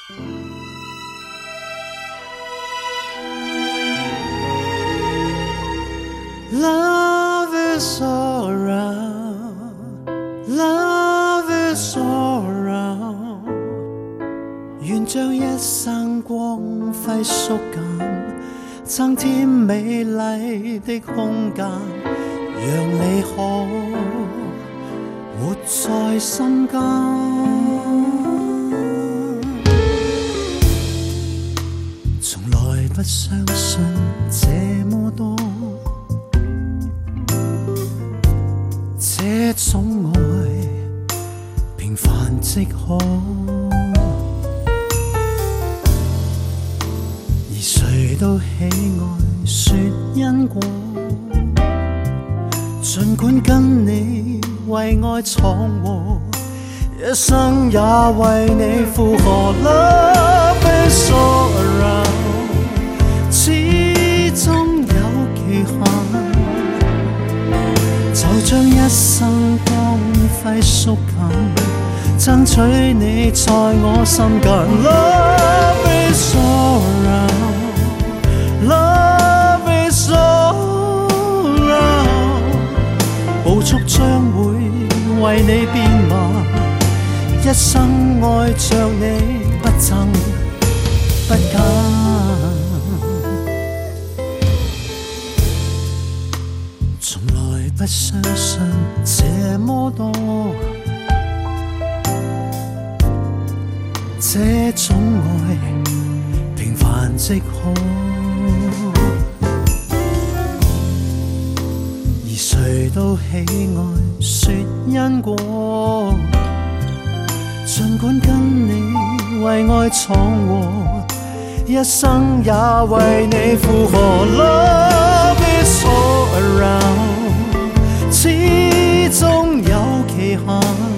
Love is all around, love is all around， 願將一生光輝縮減，增添美麗的空間，讓你可活在心間。從來不相信這麼多。這種愛平凡即可，而誰都喜愛說因果。儘管跟你為愛闖禍，一生也為你負荷。Love is all around， 始終有期限。就將一生光輝縮減，爭取你在我心間。Love is all around， Love is all around， 步速將會為你變慢，一生愛着你不增不減。不相信這麼多，這種愛平凡即可，而誰都喜愛說因果。儘管跟你為愛闖禍，一生也為你負荷。Love is all around，始終有期限，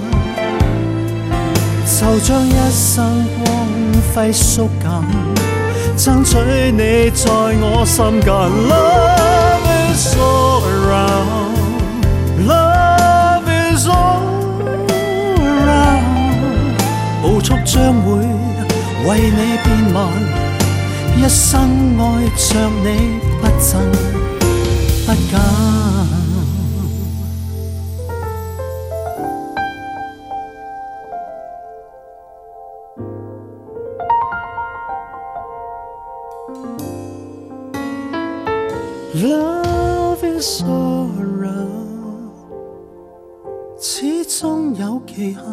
就將一生光輝縮減，爭取你在我心間。Love is all around， Love is all around， 步速將會為你變慢，一生愛着你不增不減。Love is all around， 始終有期限，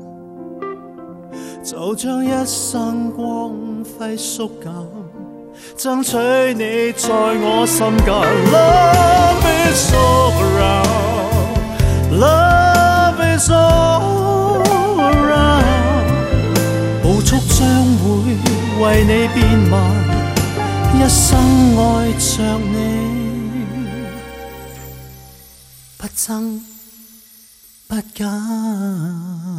就將一生光輝縮減，爭取你在我心間。Love is all around， Love is all around， 步速將會為你變慢，一生愛着你不增不減。